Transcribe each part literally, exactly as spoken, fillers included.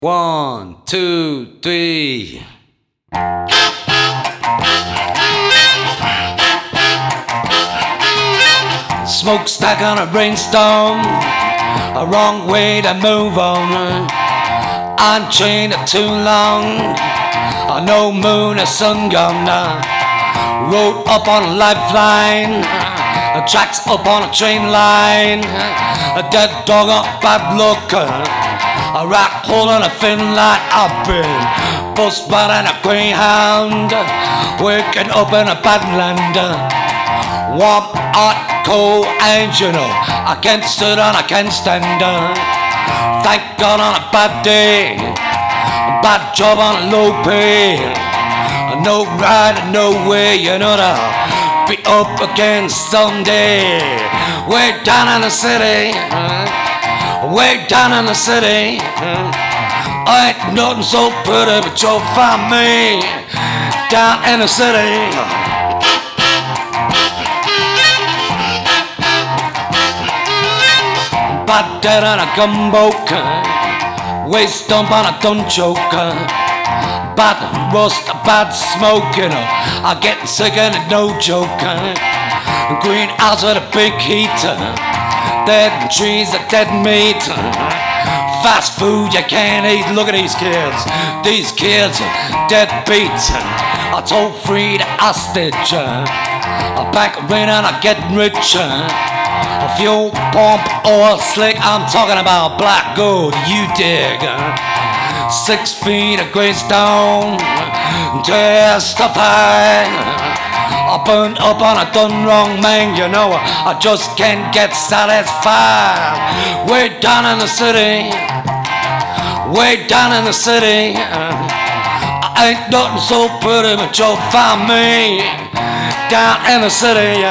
One, two, three. Smokestack on a brainstorm, a wrong way to move on. I'm chained too long, no moon or sun gone. Rode up on a lifeline, tracks up on a train line. A dead dog up bad luck, a rat hole on a thin line. I've been bust by a greyhound, waking up in a bad land. Warm, hot, cold, and you know I can't sit and I can't stand. Thank God on a bad day, bad job on a low pay. No ride, no way, you know that be up again someday. Way down in the city, way down in the city. Ain't nothing so pretty, but you'll find me down in the city. Bad dead on a gumbo, waist dump on a gun choke. Bad rust, bad smoke, you know I'm getting sick and it's no joke. Green house with a big heat, dead trees, a dead meat. Fast food you can't eat. Look at these kids, these kids dead beats. I told free the hostage, a bank rain and I'm getting rich. A fuel pump, oil slick, I'm talking about black gold, you dig. Six feet of grey stone, testify. I burned up on a done wrong man, you know I just can't get satisfied. Way down in the city, way down in the city. I ain't nothing so pretty, but you'll find me down in the city.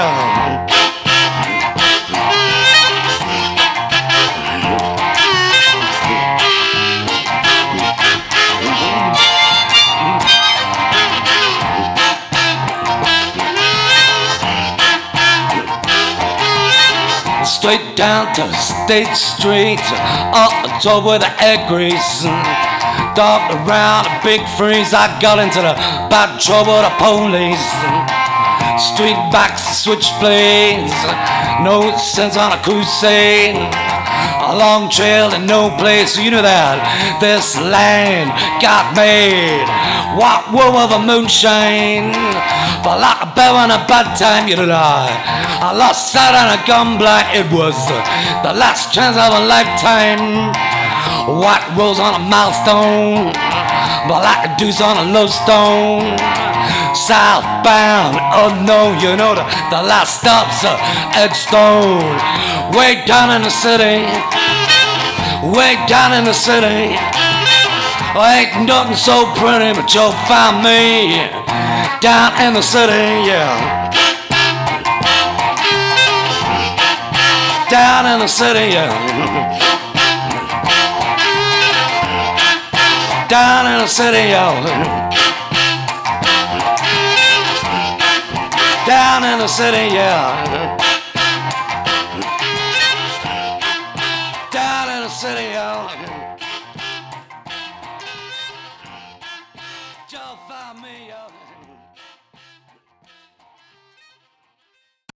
Straight down to State Street, up the top with the egg grease. Dark around a big freeze, I got into the bad trouble with the police. Street backs, switchblades, no sense on a crusade. A long trail and no place, you know that this land got made. What wool of a moonshine, but like a bell on a bad time, you know that I lost sight on a gun blind. It was the last chance of a lifetime. White rose on a milestone, but like a deuce on a lodestone. Southbound, unknown, you know the, the last stop's uh, Edstone. Way down in the city, way down in the city. Ain't nothing so pretty, but you'll find me down in the city, yeah. Down in the city, yeah. Down in the city, yeah. Down in the city, yeah. Down in the city.